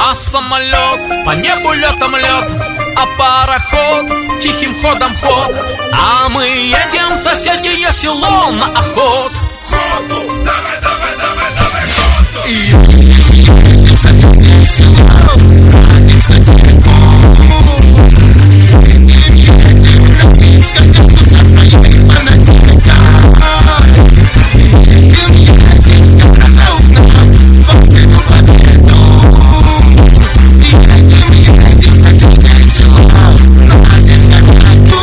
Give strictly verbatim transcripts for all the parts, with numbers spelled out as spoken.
А самолет, по небу летом лет, а пароход тихим ходом ход. А мы едем в соседнее село на охот. Ходу, давай, давай, давай, давай, ходу. И едем в соседнее село на дискотеку. Едем, едем на дискотеку со своими фанатиками. Едем, едем, скорожал нам вопреку победу. Едем, едем в соседнее село на дискотеку.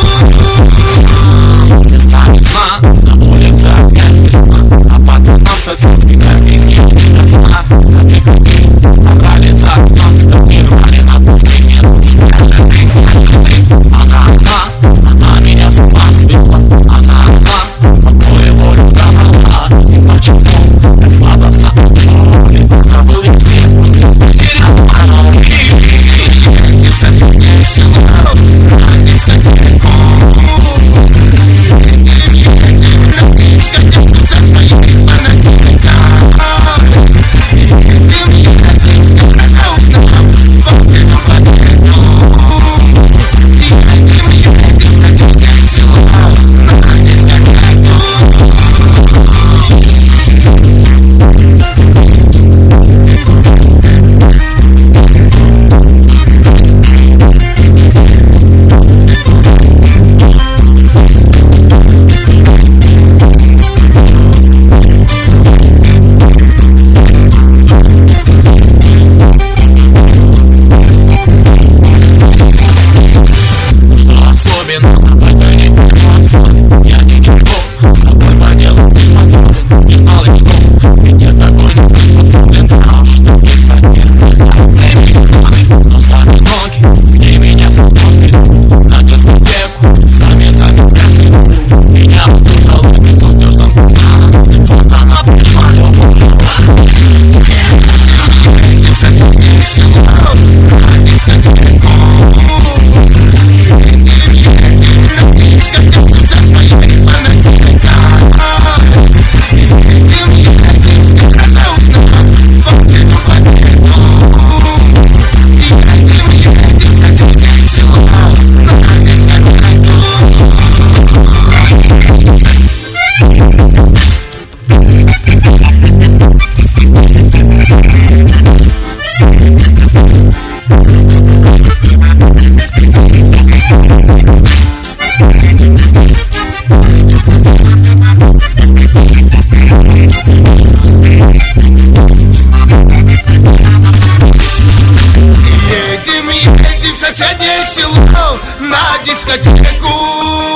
Весна, на улице опять весна, а пацанам соседский камин не интересно. А ты какие набрали за окном, скопировали на пустыне душу. Даже ты, даже ты, она, она, она меня с ума свела. Она, она, какую волю забрала. И почему так сладостно боли, забыл я все, потерял пароли. Едем в соседнее село на дискотеку. Едем, едем на дискотеку со своими фанатиками. Едем, едем, скорожал нам вопреку победу. Едем, едем в соседнее село на дискотеку. Что особенно в этой летней классной? Я ничего с собой поделать не способен. Не знал я, что ведь я такой не приспособлен. А что ты хотел? Но сами ноги, где меня сотворили, на дискотеку, сами-сами вкусили. Меня путало без утешном. Вот она пришла, любовь. Едем в соседнее село на дискотеку. Едем, едем на дискотеку со своими фанатиками. Едем, едем, скорожал нам вопреку победу. Едем, едем в соседнее село на дискотеку. Едем, едем в соседнее село на дискотеку.